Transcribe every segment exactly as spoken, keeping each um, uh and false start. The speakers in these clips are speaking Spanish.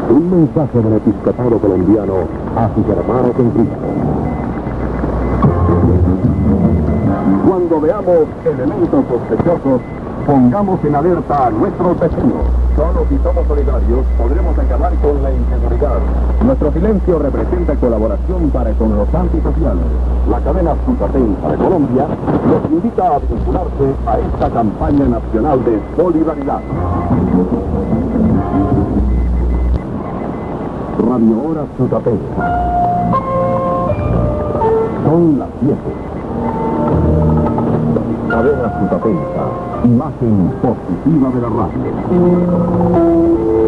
Un mensaje del episcopado colombiano a sus hermanos en Cristo. Cuando veamos elementos sospechosos, pongamos en alerta a nuestros vecinos. Solo si somos solidarios podremos acabar con la inseguridad. Nuestro silencio representa colaboración para con los antisociales. La cadena Sutateiza de Colombia los invita a vincularse a esta campaña nacional de solidaridad. Radio Hora Sutateiza. Son las siete. Cadena Sutateiza, imagen positiva de la radio.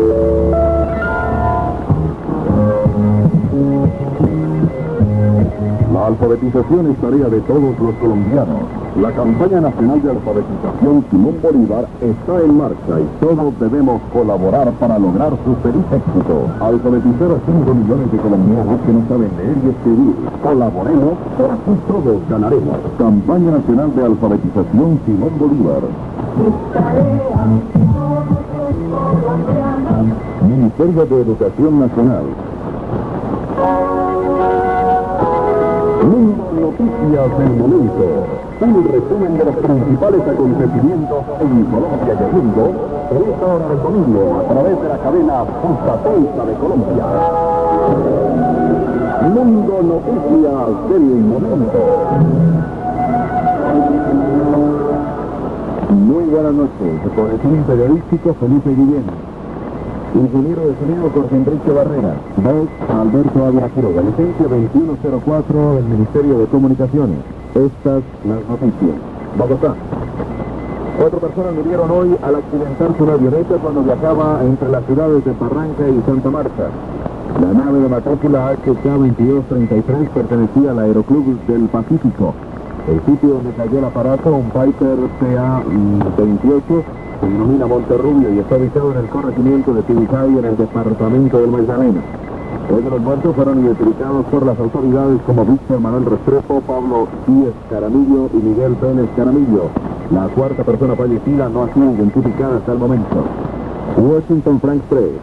La alfabetización es tarea de todos los colombianos. La campaña nacional de alfabetización Simón Bolívar está en marcha y todos debemos colaborar para lograr su feliz éxito. Alfabetizar a cinco millones de colombianos que no saben leer y escribir. Colaboremos, por así todos ganaremos. Campaña nacional de alfabetización Simón Bolívar. Ministerio de Educación Nacional. Mundo Noticias del Momento. Un resumen de los principales acontecimientos en Colombia y el mundo en esta hora de domingo a través de la cadena Sutateiza de Colombia. Mundo Noticias del Momento. Muy buenas noches. Boletín periodístico Felipe Guillén. Ingeniero de sonido Jorge Enrique Barrera. Voz Alberto Ávila Quiroga. Licencia veintiuno cero cuatro del Ministerio de Comunicaciones. Estas las noticias. Bogotá. Cuatro personas murieron hoy al accidentarse una avioneta cuando viajaba entre las ciudades de Barranca y Santa Marta. La nave de matrícula H K veintidós treinta y tres pertenecía al Aeroclub del Pacífico. El sitio donde cayó el aparato, un Piper P A veintiocho, se denomina Monterrubio y está ubicado en el corregimiento de Tibicay, en el departamento del Magdalena. Tres de los muertos fueron identificados por las autoridades como Víctor Manuel Restrepo, Pablo I. Escaramillo y Miguel Pérez Escaramillo. La cuarta persona fallecida no ha sido identificada hasta el momento. Washington Frank Press.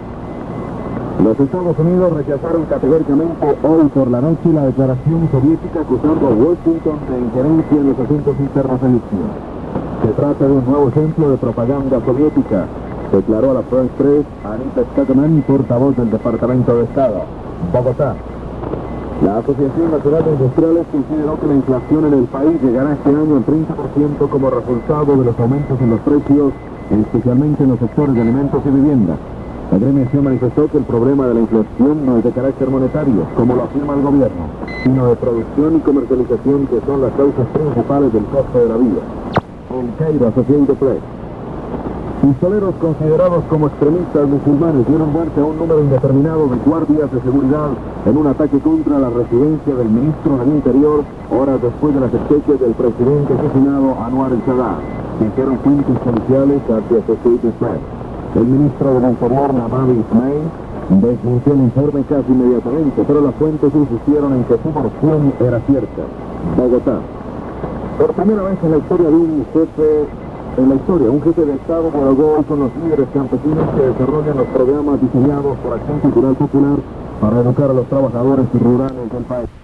Los Estados Unidos rechazaron categóricamente hoy por la noche la declaración soviética acusando a Washington de injerencia en los asuntos internos egipcios. Se trata de un nuevo ejemplo de propaganda soviética, declaró a la France Press Anita Stakman, portavoz del Departamento de Estado. Bogotá. La Asociación Nacional de Industriales consideró que la inflación en el país llegará este año al treinta por ciento como resultado de los aumentos en los precios, especialmente en los sectores de alimentos y vivienda. La gremiación manifestó que el problema de la inflación no es de carácter monetario, como lo afirma el gobierno, sino de producción y comercialización, que son las causas principales del costo de la vida. El Cairo Associated Press. Pistoleros considerados como extremistas musulmanes dieron muerte a un número indeterminado de guardias de seguridad en un ataque contra la residencia del ministro del Interior, horas después de las exequias del presidente asesinado Anwar el-Sadat, dijeron fuentes policiales a The Associated Press. El ministro del Interior, Nabil Ismail, desmintió el informe casi inmediatamente, pero las fuentes insistieron en que su versión era cierta. Bogotá. Por primera vez en la historia de un jefe, en la historia, un jefe de Estado dialogó hoy con los líderes campesinos que desarrollan los programas diseñados por Acción Cultural Popular para educar a los trabajadores rurales del país.